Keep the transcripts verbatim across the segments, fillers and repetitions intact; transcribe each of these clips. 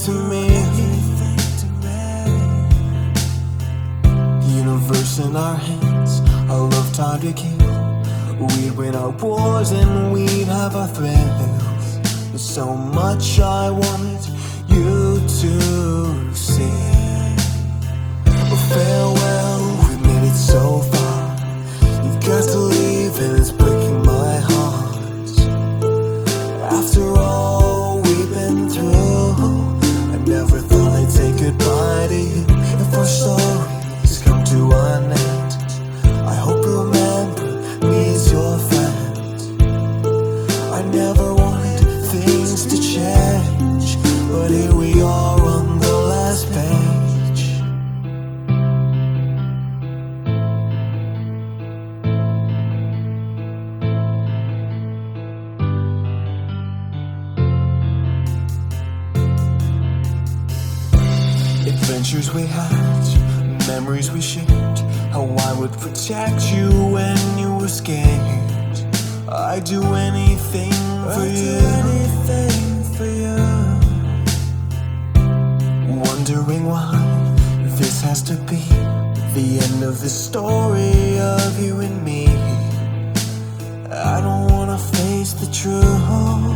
to me. Universe in our hands, a love time to kill. We'd win our wars and we'd have our thrills. There's so much I wanted you to see. Well, farewell, we've made it so far. You've got to leave and it's breaking my heart. After all we've been through, I never thought I'd say goodbye to you. If our stories come to an end, I hope you remember me as your friend. I never wanted things to change, but here we are on the last page. Adventures we had, memories we shared, how I would protect you when you were scared. I'd do anything for I'd you. Do anything for you. Wondering why this has to be the end of the story of you and me. I don't wanna face the truth.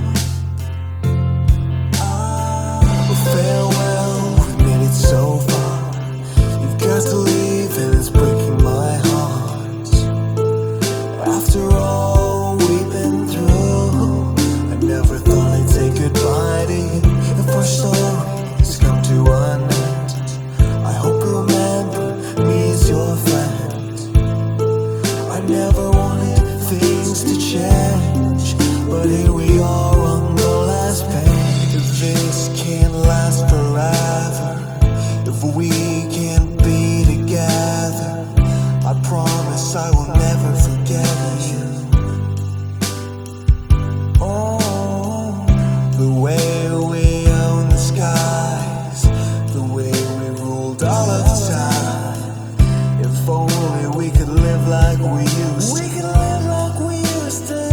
Farewell, we've made it so far. You've got to leave and it's breaking my heart. After all we've been through, I never thought I'd say goodbye to you. If our stories come to an end, I hope you remember me as your friend. I never wanted things to change, but here we are on the last page. This can't last forever if we can't be together. I promise I will never forget you. Oh, the way we own the skies, the way we ruled all of time. If only we could live like we used to. We could live like we used to.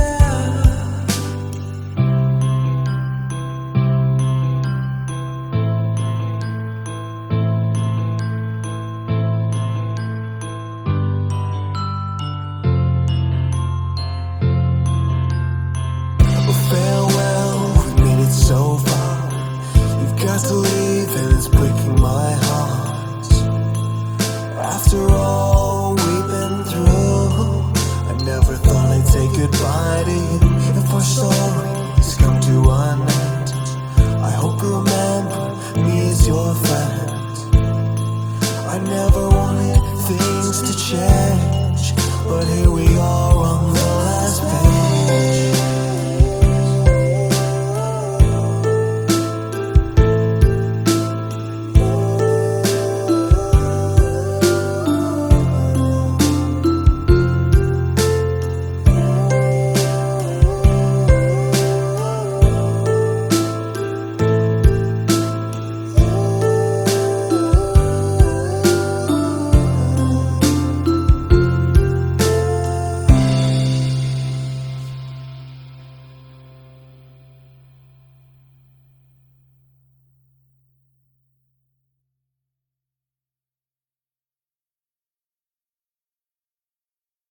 Farewell, we've made it so far. You've got to